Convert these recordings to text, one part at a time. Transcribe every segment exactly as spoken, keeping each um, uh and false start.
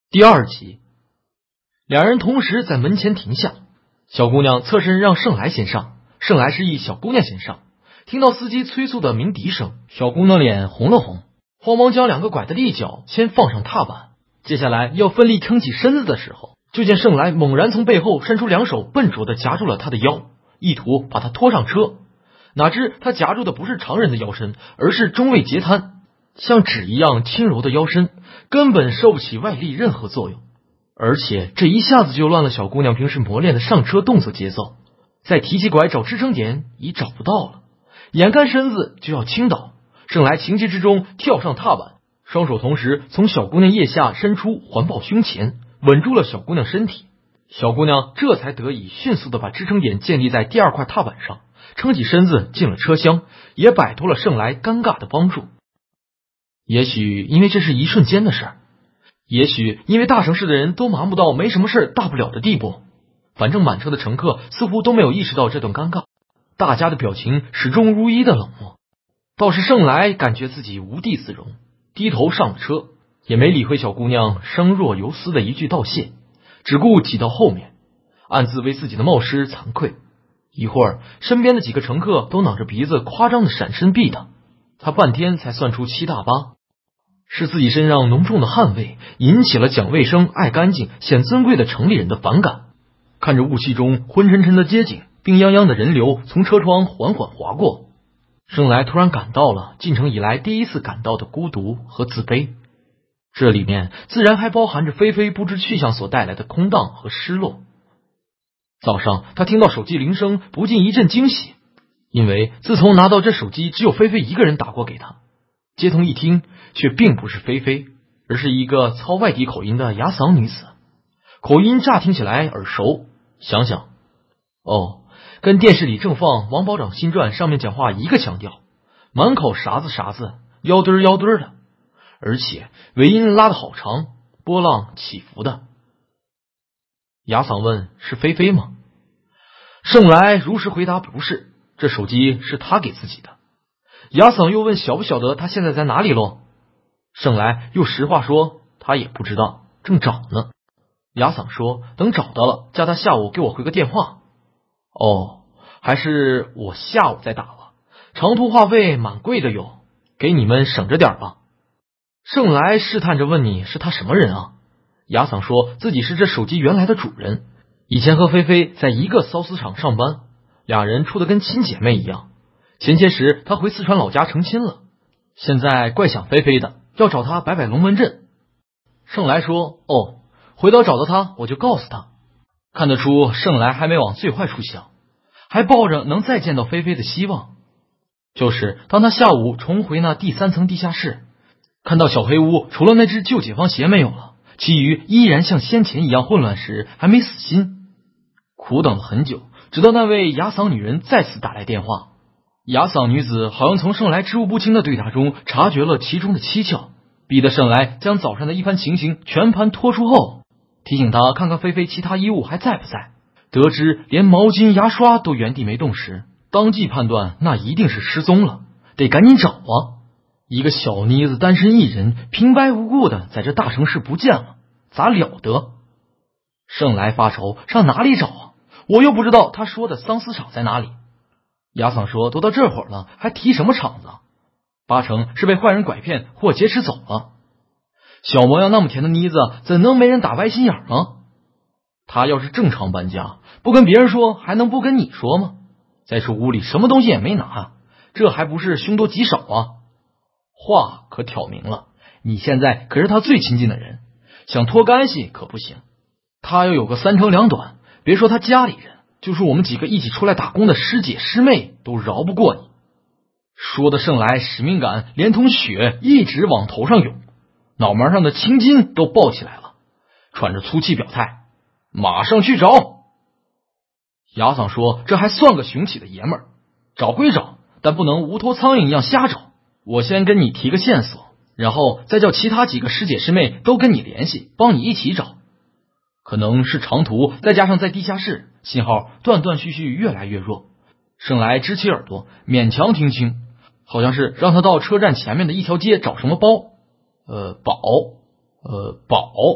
第二集，两人同时在门前停下，小姑娘侧身让盛来先上，盛来示意小姑娘先上。听到司机催促的鸣笛声，小姑娘脸红了红，慌忙将两个拐的立脚先放上踏板，接下来要奋力撑起身子的时候，就见盛来猛然从背后伸出两手，笨拙地夹住了她的腰，意图把她拖上车。哪知他夹住的不是常人的腰身，而是中位截瘫，像纸一样轻柔的腰身，根本受不起外力任何作用。而且这一下子就乱了小姑娘平时磨练的上车动作节奏，再提起拐找支撑点已找不到了，眼看身子就要倾倒，盛来情急之中跳上踏板，双手同时从小姑娘腋下伸出环抱胸前，稳住了小姑娘身体。小姑娘这才得以迅速的把支撑点建立在第二块踏板上，撑起身子进了车厢，也摆脱了盛来尴尬的帮助。也许因为这是一瞬间的事儿，也许因为大城市的人都麻木到没什么事大不了的地步，反正满车的乘客似乎都没有意识到这段尴尬，大家的表情始终如一的冷漠。倒是盛来感觉自己无地自容，低头上了车，也没理会小姑娘声若游丝的一句道谢，只顾挤到后面，暗自为自己的冒失惭愧。一会儿身边的几个乘客都挠着鼻子夸张的闪身避他，他半天才算出七大八，是自己身上浓重的汗味引起了讲卫生爱干净显尊贵的城里人的反感。看着雾气中昏沉沉的街景，病殃殃的人流从车窗缓缓划过，盛来突然感到了进城以来第一次感到的孤独和自卑，这里面自然还包含着菲菲不知去向所带来的空荡和失落。早上他听到手机铃声不禁一阵惊喜，因为自从拿到这手机只有菲菲一个人打过给他，接通一听却并不是菲菲，而是一个操外地口音的哑嗓女子，口音乍听起来耳熟，想想哦，跟电视里正放《王保长新传》上面讲话一个腔调，满口啥子啥子腰墩腰墩的，而且尾音拉得好长，波浪起伏的。哑嗓问是菲菲吗？盛来如实回答不是，这手机是他给自己的。哑嗓又问晓不晓得他现在在哪里咯？盛来又实话说他也不知道，正找呢。哑嗓说等找到了叫他下午给我回个电话。哦，还是我下午再打吧，长途话费蛮贵的哟，给你们省着点吧。盛来试探着问你是他什么人啊？哑嗓说自己是这手机原来的主人，以前和菲菲在一个缫丝厂上班，俩人处得跟亲姐妹一样。前些时他回四川老家成亲了，现在怪想菲菲的，要找他摆摆龙门阵。盛来说哦，回头找到他我就告诉他。看得出盛来还没往最坏处想，还抱着能再见到菲菲的希望。就是当他下午重回那第三层地下室，看到小黑屋除了那只旧解放鞋没有了，其余依然像先前一样混乱时，还没死心。苦等了很久，直到那位哑嗓女人再次打来电话。哑嗓女子好像从盛来支吾不清的对答中察觉了其中的蹊跷，逼得盛来将早上的一番情形全盘托出后，提醒他看看菲菲其他衣物还在不在。得知连毛巾牙刷都原地没动时，当即判断那一定是失踪了，得赶紧找啊。一个小妮子单身一人，平白无故的在这大城市不见了，咋了得？盛来发愁，上哪里找啊？我又不知道他说的桑丝厂在哪里。哑嗓说都到这会儿了，还提什么厂子？八成是被坏人拐骗或劫持走了。小模样那么甜的妮子，怎能没人打歪心眼呢？他要是正常搬家，不跟别人说，还能不跟你说吗？再说屋里什么东西也没拿，这还不是凶多吉少啊？话可挑明了，你现在可是他最亲近的人，想脱干系可不行。他要有个三长两短，别说他家里人，就是我们几个一起出来打工的师姐师妹都饶不过你。说的盛来使命感连同血一直往头上涌，脑门上的青筋都爆起来了，喘着粗气表态马上去找。哑嗓说这还算个雄起的爷们儿，找归找，但不能无头苍蝇一样瞎找。我先跟你提个线索，然后再叫其他几个师姐师妹都跟你联系，帮你一起找。可能是长途再加上在地下室，信号断断续续越来越弱。盛来支起耳朵勉强听清，好像是让他到车站前面的一条街找什么包，呃宝呃宝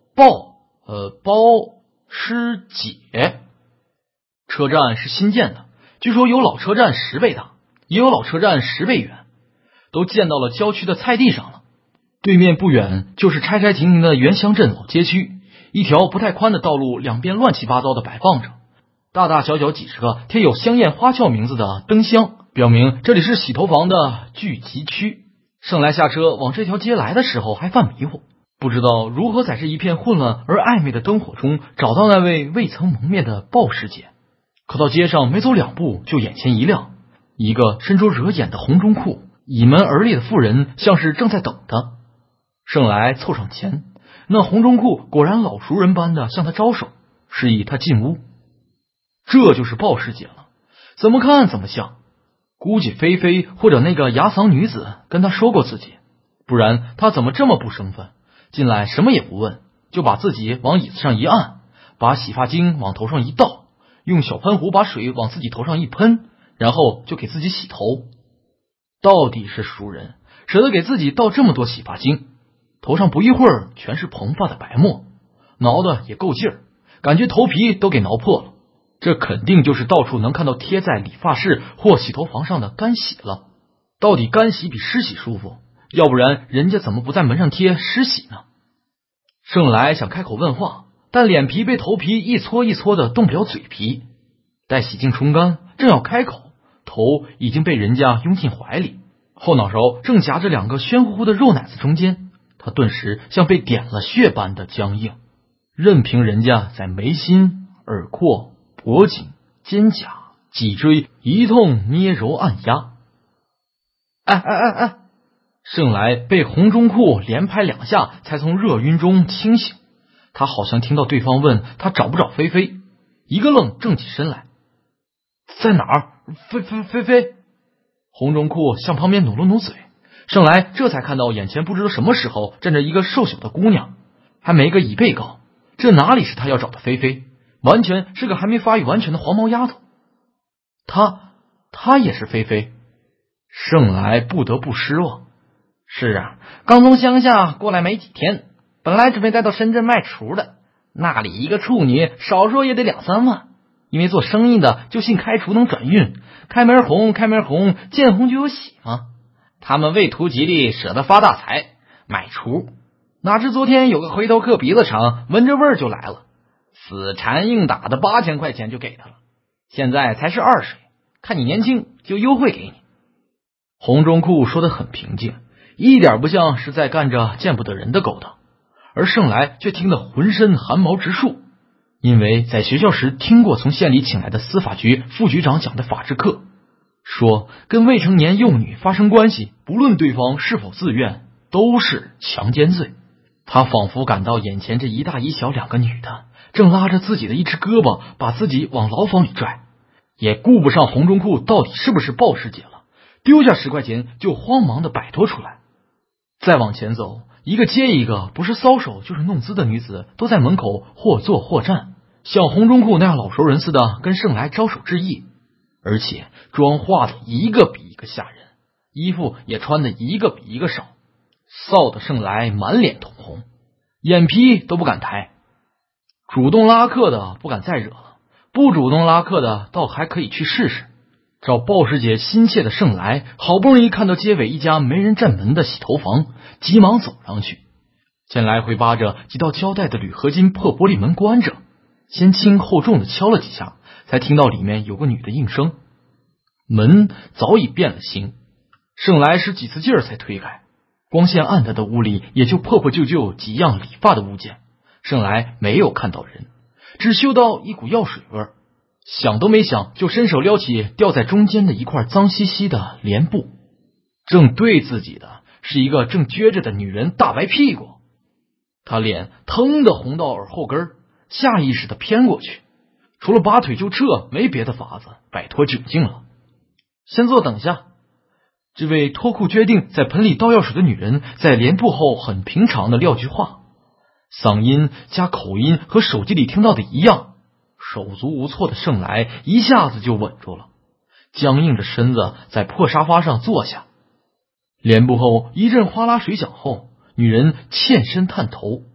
鲍呃包师姐。车站是新建的，据说有老车站十倍大，也有老车站十倍远，都建到了郊区的菜地上了。对面不远就是拆拆停停的原乡镇老街区，一条不太宽的道路两边乱七八糟的摆放着大大小小几十个贴有香艳花俏名字的灯箱，表明这里是洗头房的聚集区。盛来下车往这条街来的时候还犯迷糊，不知道如何在这一片混乱而暧昧的灯火中找到那位未曾蒙面的鲍师姐。可到街上没走两步就眼前一亮，一个身着惹眼的红中裤倚门而立的妇人像是正在等他。盛来凑上前，那红中裤果然老熟人般的向他招手，示意他进屋。这就是鲍师姐了，怎么看怎么像，估计菲菲或者那个牙嗓女子跟他说过自己，不然他怎么这么不生分，进来什么也不问，就把自己往椅子上一按，把洗发精往头上一倒，用小喷壶把水往自己头上一喷，然后就给自己洗头。到底是熟人，舍得给自己倒这么多洗发精，头上不一会儿全是蓬发的白沫，挠的也够劲儿，感觉头皮都给挠破了。这肯定就是到处能看到贴在理发室或洗头房上的干洗了。到底干洗比湿洗舒服，要不然人家怎么不在门上贴湿洗呢？盛来想开口问话，但脸皮被头皮一搓一搓的动不了嘴皮。待洗净冲干，正要开口，头已经被人家拥进怀里，后脑勺正夹着两个暄乎乎的肉奶子中间，他顿时像被点了穴般的僵硬，任凭人家在眉心、耳廓、脖颈、肩胛、脊椎一通捏揉按压。哎哎哎哎！盛来被红中裤连拍两下才从热晕中清醒，他好像听到对方问他找不找菲菲，一个愣正起身来。在哪儿？菲菲菲菲！红中裤向旁边努了努嘴，盛来这才看到眼前不知道什么时候站着一个瘦小的姑娘，还没个椅背高，这哪里是他要找的菲菲，完全是个还没发育完全的黄毛丫头。她她也是菲菲，盛来不得不失望。 是啊，刚从乡下过来没几天，本来准备带到深圳卖厨的，那里一个处女少说也得两三万，因为做生意的就信开厨能转运，开门红开门红，见红就有喜嘛。他们为图吉利舍得发大财买厨，哪知昨天有个回头客鼻子长，闻着味儿就来了，死缠硬打的八千块钱就给他了，现在才是二水，看你年轻就优惠给你。 红中裤说得很平静，一点不像是在干着见不得人的勾当，而盛来却听得浑身汗毛直竖，因为在学校时听过从县里请来的司法局副局长讲的法制课，说跟未成年幼女发生关系，不论对方是否自愿，都是强奸罪。他仿佛感到眼前这一大一小两个女的正拉着自己的一只胳膊把自己往牢房里拽，也顾不上红中裤到底是不是鲍师姐了，丢下十块钱就慌忙的摆脱出来。再往前走，一个接一个不是搔首就是弄姿的女子都在门口或坐或站，像红中裤那样老熟人似的跟盛来招手致意，而且妆化的一个比一个吓人，衣服也穿的一个比一个少，臊得盛来满脸通红，眼皮都不敢抬。主动拉客的不敢再惹了，不主动拉客的倒还可以去试试。找鲍师姐心切的盛来好不容易看到街尾一家没人站门的洗头房，急忙走上去，见来回扒着几道胶带的铝合金破玻璃门关着，先轻后重的敲了几下，才听到里面有个女的应声。门早已变了形，盛来使几次劲儿才推开，光线暗淡的屋里也就破破旧旧几样理发的物件，盛来没有看到人，只嗅到一股药水味儿，想都没想就伸手撩起吊在中间的一块脏兮兮的帘布，正对自己的是一个正撅着的女人大白屁股。他脸腾的红到耳后根，下意识的偏过去，除了拔腿就撤没别的法子摆脱窘境了。先坐等下。这位脱裤决定在盆里倒药水的女人在帘布后很平常的撂句话，嗓音加口音和手机里听到的一样，手足无措的盛来一下子就稳住了，僵硬着身子在破沙发上坐下。帘布后一阵哗啦水响后，女人欠身探头，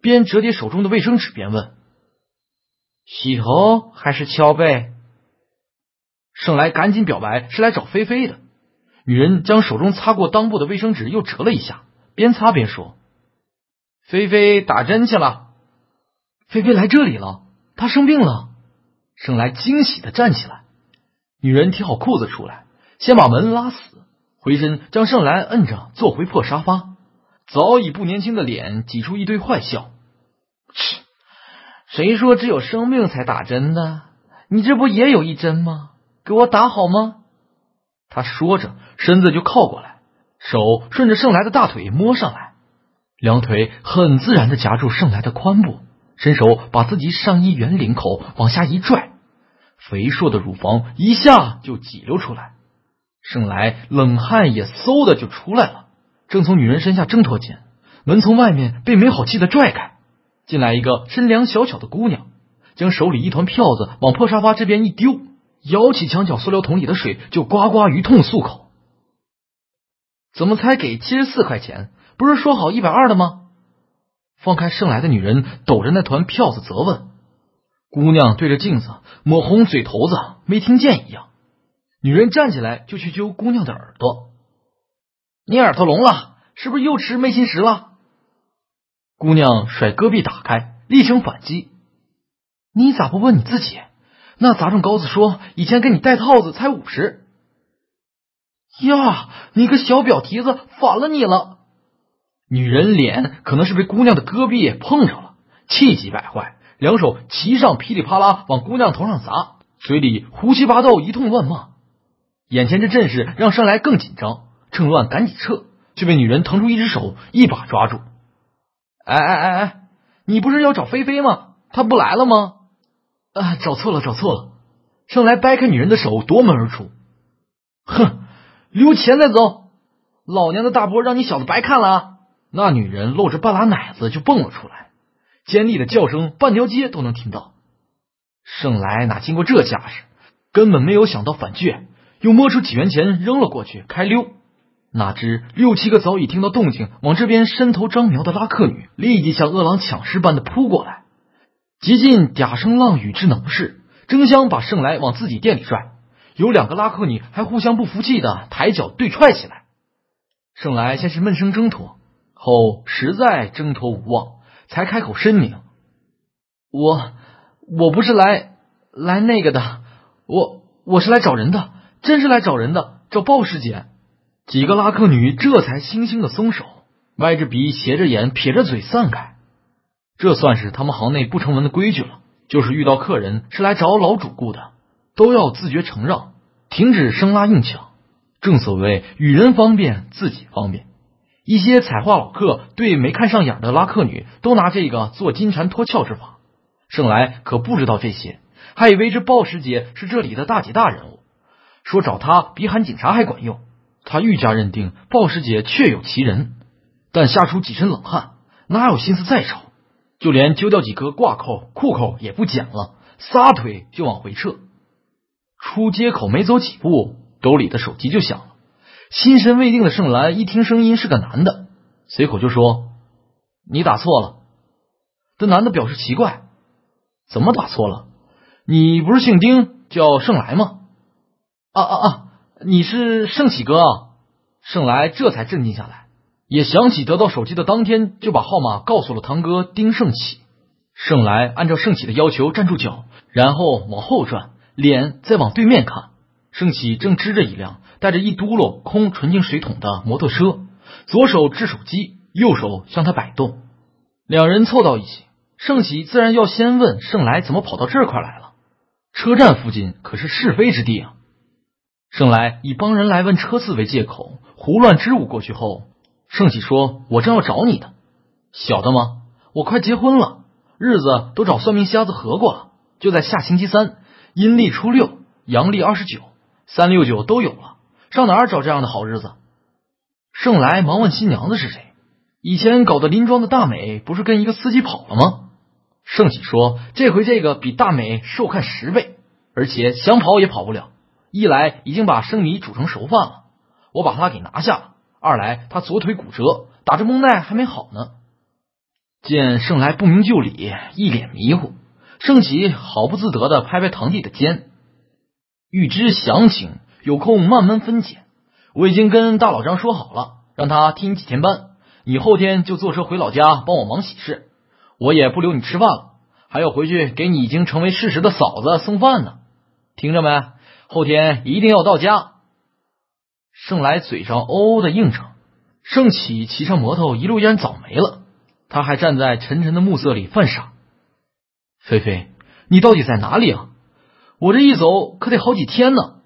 边折叠手中的卫生纸边问： 洗头还是敲背？ 盛来赶紧表白是来找菲菲的。女人将手中擦过裆部的卫生纸又折了一下，边擦边说： 菲菲打针去了。 菲菲来这里了，她生病了。盛来惊喜地站起来。女人提好裤子出来，先把门拉死，回身将盛来摁着坐回破沙发，早已不年轻的脸挤出一堆坏笑。 切，谁说只有生病才打针的？你这不也有一针吗？给我打好吗？ 他说着身子就靠过来，手顺着盛来的大腿摸上来，两腿很自然地夹住盛来的髋部，伸手把自己上衣圆领口往下一拽，肥硕的乳房一下就挤溜出来。盛来冷汗也嗖的就出来了，正从女人身下挣脱间，门从外面被没好气的拽开，进来一个身量小巧的姑娘，将手里一团票子往破沙发这边一丢，舀起墙角塑料桶里的水就呱呱鱼痛漱口。怎么才给七十四块钱？不是说好一百二的吗？放开盛来的女人抖着那团票子责问。姑娘对着镜子抹红嘴头子，没听见一样。女人站起来就去揪姑娘的耳朵。 你耳朵聋了？是不是又吃昧心石了？ 姑娘甩胳臂打开，厉声反击。你咋不问你自己？那杂种羔子说以前给你戴套子才五十。 呀，你个小婊蹄子，反了你了！ 女人脸可能是被姑娘的胳臂碰着了，气急败坏，两手齐上噼里啪啦往姑娘头上砸，嘴里胡七八道一通乱骂。眼前这阵势让盛来更紧张，趁乱赶紧撤，却被女人腾出一只手一把抓住。 哎哎哎哎，你不是要找菲菲吗？她不来了吗？ 啊，找错了找错了。盛来掰开女人的手夺门而出。 哼，留钱再走，老娘的大波让你小子白看了啊！ 那女人露着半拉奶子就蹦了出来，尖利的叫声半条街都能听到。盛来哪经过这架势，根本没有想到反拒，又摸出几元钱扔了过去开溜。哪知六七个早已听到动静往这边伸头张瞄的拉客女立即像饿狼抢食般的扑过来，极尽嗲声浪语之能事，争相把盛来往自己店里拽。有两个拉客女还互相不服气的抬脚对踹起来。盛来先是闷声挣脱，后实在挣脱无望，才开口申明： 我我不是来来那个的，我我是来找人的，真是来找人的，找鲍师姐。 几个拉客女这才悻悻的松手，歪着鼻斜着眼撇着嘴散开。这算是他们行内不成文的规矩了，就是遇到客人是来找老主顾的，都要自觉承让，停止生拉硬抢。正所谓与人方便自己方便。一些彩画老客对没看上眼的拉客女都拿这个做金蝉脱壳之法，盛来可不知道这些，还以为这鲍师姐是这里的大姐大人物，说找她比喊警察还管用。他愈加认定鲍师姐确有其人，但吓出几身冷汗，哪有心思再吵，就连揪掉几个挂扣裤扣也不捡了，撒腿就往回撤。出街口没走几步，兜里的手机就响了。心神未定的盛来一听声音是个男的，随口就说：你打错了。这男的表示奇怪：怎么打错了？你不是姓丁叫盛来吗？ 啊啊啊！你是盛喜哥啊！ 盛来这才镇静下来，也想起得到手机的当天就把号码告诉了堂哥丁盛喜。盛来按照盛喜的要求站住脚，然后往后转，脸再往对面看。盛喜正支着一辆带着一嘟噜空纯净水桶的摩托车，左手支手机，右手向他摆动。两人凑到一起，盛喜自然要先问盛来怎么跑到这块来了。车站附近可是是非之地啊！盛来以帮人来问车次为借口，胡乱支吾过去后，盛喜说：我正要找你的，晓得吗？我快结婚了，日子都找算命瞎子合过了，就在下星期三，阴历初六，阳历二十九，三六九都有了，上哪儿找这样的好日子？盛来忙问新娘子是谁，以前搞得林庄的大美不是跟一个司机跑了吗？盛喜说：这回这个比大美受看十倍，而且想跑也跑不了。一来已经把生米煮成熟饭了，我把他给拿下了；二来他左腿骨折，打着绷带还没好呢。 见盛来不明就里，一脸迷糊，盛启好不自得地拍拍堂弟的肩：“欲知详情，有空慢慢分解。我已经跟大老张说好了，让他替你几天班，你后天就坐车回老家帮我忙喜事，我也不留你吃饭了，还要回去给你已经成为事实的嫂子送饭呢。听着没？后天一定要到家。”盛来嘴上哦哦的应承。盛启骑上摩托一路烟早没了，他还站在沉沉的暮色里犯傻。菲菲，你到底在哪里啊？我这一走可得好几天呢。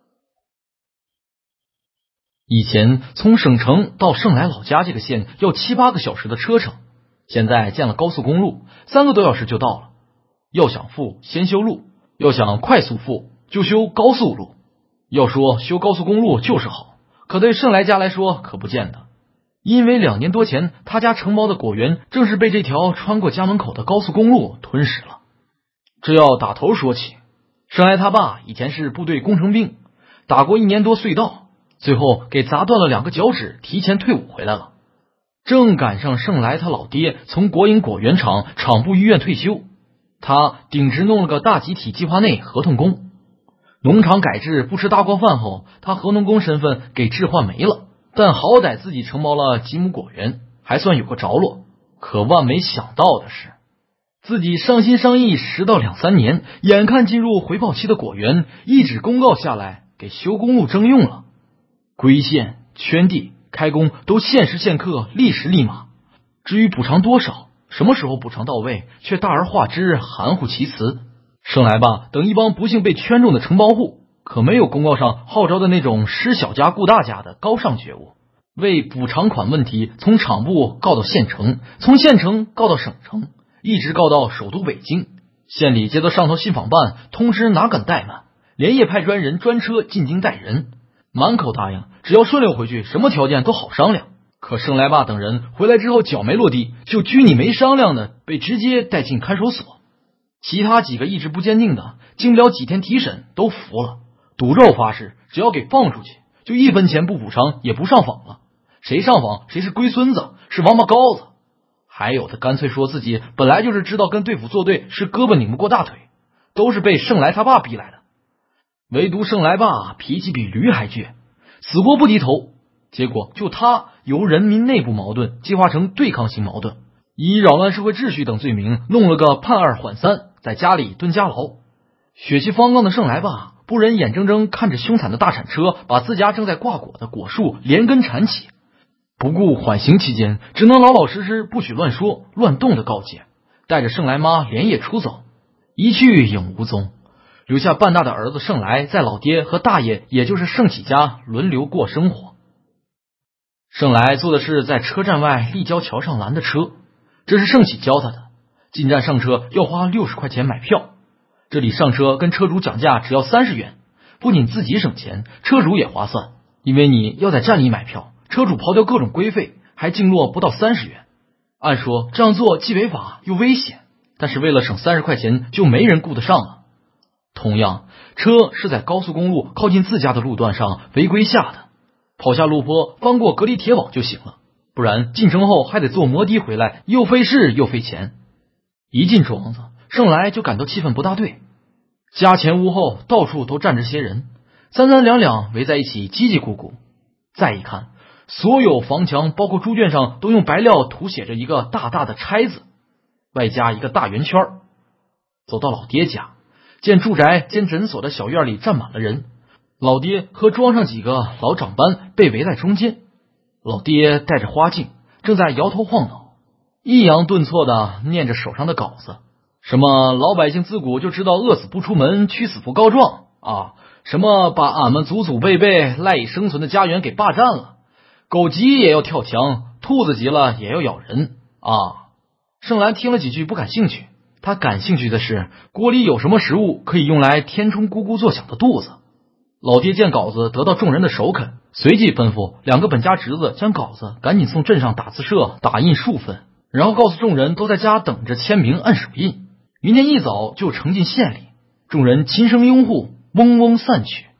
以前从省城到盛来老家这个县要七八个小时的车程，现在建了高速公路，三个多小时就到了。要想富，先修路；要想快速富，就修高速路。要说修高速公路就是好，可对盛来家来说可不见得。因为两年多前，他家承包的果园正是被这条穿过家门口的高速公路吞噬了。这要打头说起，盛来他爸以前是部队工程兵，打过一年多隧道，最后给砸断了两个脚趾，提前退伍回来了。正赶上盛来他老爹从国营果园厂厂部医院退休，他顶职弄了个大集体计划内合同工。农场改制不吃大锅饭后，他合同工身份给置换没了，但好歹自己承包了几亩果园，还算有个着落。可万没想到的是，自己伤心伤意十到两三年，眼看进入回报期的果园，一纸公告下来，给修公路征用了。归线、圈地、开工都限时限刻，立时立马。至于补偿多少，什么时候补偿到位，却大而化之，含糊其辞。盛来吧等一帮不幸被圈中的承包户，可没有公告上号召的那种施小家顾大家的高尚觉悟。为补偿款问题，从厂部告到县城，从县城告到省城，一直告到首都北京。县里接到上头信访办通知，哪敢怠慢，连夜派专人专车进京带人，满口答应只要顺溜回去，什么条件都好商量。可盛来吧等人回来之后，脚没落地就拘你没商量的，被直接带进看守所。其他几个意志不坚定的，经不了几天提审都服了，赌咒发誓，只要给放出去，就一分钱不补偿也不上访了。谁上访谁是龟孙子，是王八羔子。还有的干脆说自己本来就是知道跟对付作对是胳膊拧不过大腿，都是被盛来他爸逼来的。唯独盛来爸脾气比驴还倔，死活不低头。结果就他由人民内部矛盾激化成对抗型矛盾，以扰乱社会秩序等罪名弄了个判二缓三，在家里蹲家牢。血气方刚的盛来吧不忍眼睁睁看着凶残的大铲车把自家正在挂果的果树连根铲起，不顾缓刑期间只能老老实实不许乱说乱动的告诫，带着盛来妈连夜出走，一去影无踪，留下半大的儿子盛来在老爹和大爷也就是盛启家轮流过生活。盛来坐的是在车站外立交桥上拦的车，这是盛启教他的，进站上车要花六十块钱买票。这里上车跟车主讲价只要三十元，不仅自己省钱，车主也划算，因为你要在站里买票，车主刨掉各种规费，还净落不到三十元。按说这样做既违法又危险，但是为了省三十块钱，就没人顾得上了。同样，车是在高速公路靠近自家的路段上违规下的，跑下路坡翻过隔离铁网就行了，不然进城后还得坐摩的回来，又费事又费钱。一进庄子，盛来就感到气氛不大对。家前屋后到处都站着些人，三三两两围在一起叽叽咕咕。再一看，所有房墙包括猪圈上都用白料涂写着一个大大的拆字，外加一个大圆圈。走到老爹家，见住宅兼诊所的小院里站满了人，老爹和庄上几个老长班被围在中间。老爹戴着花镜，正在摇头晃脑，抑扬顿挫的念着手上的稿子，什么老百姓自古就知道饿死不出门，屈死不告状啊，什么把俺们祖祖辈辈赖以生存的家园给霸占了，狗急也要跳墙，兔子急了也要咬人啊。盛来听了几句不感兴趣，他感兴趣的是锅里有什么食物可以用来填充咕咕作响的肚子。老爹见稿子得到众人的首肯，随即吩咐两个本家侄子将稿子赶紧送镇上打字社打印数份，然后告诉众人都在家等着签名按手印，明天一早就呈进县里。众人齐声拥护，嗡嗡散去。